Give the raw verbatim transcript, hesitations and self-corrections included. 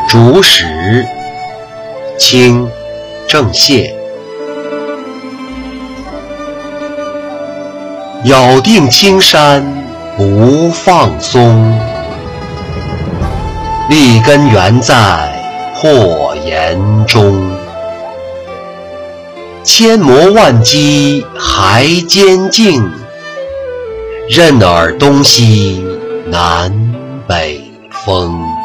竹石，清，郑燮。咬定青山不放松，立根原在破岩中。千磨万击还坚劲，任尔东西南北风。